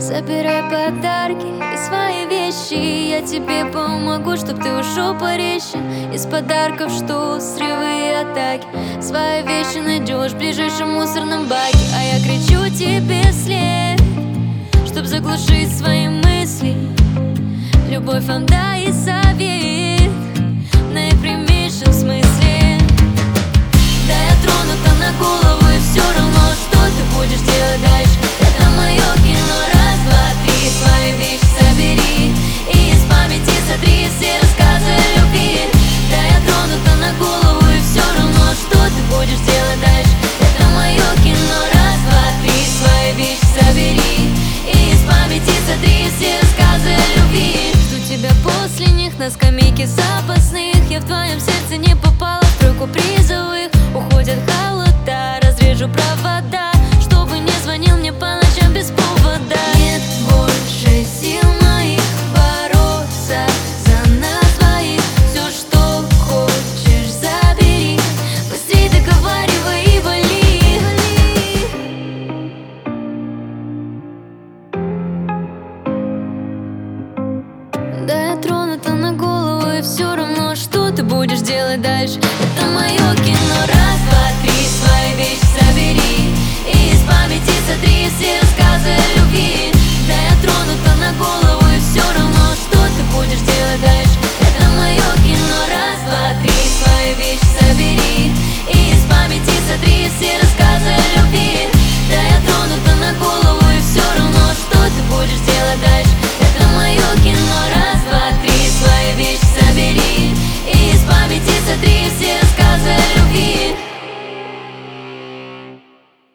Собирай подарки и свои вещи. Я тебе помогу, чтоб ты ушел порезче. Из подарков что? Срывы и атаки. Свои вещи найдешь в ближайшем мусорном баке. А я кричу тебе вслед, чтоб заглушить свои мысли. Любовь вам дай и совет в наипрямейшем смысле. Да я тронута на голову, и все равно, что ты будешь делать дальше. Это мое кино. Раз, два, три. Свои вещи собери и из памяти сотри все рассказы о любви. Да я тронута на голову, и все равно, что ты будешь делать дальше. Это мое кино. Раз, два, три. Свои вещи собери и из памяти сотри все рассказы о любви. Жду тебя после них на скамейке запасных. Я в твоем сердце не попала в тройку призовых. Уходят холода, разрежу провода, чтобы не звонил мне по ночам без повода. Нет больше сил моих бороться за нас двоих. Все, что хочешь, забери. Быстрей договаривай и вали. Да я тронута на голову, и все равно, что ты будешь делать дальше. Это мое кино. Раз, два, три. Свои вещи собери и из памяти сотри все рассказы о любви. Да я тронута на голову, и все равно, что ты будешь делать дальше. Это мое кино. Раз, два, три.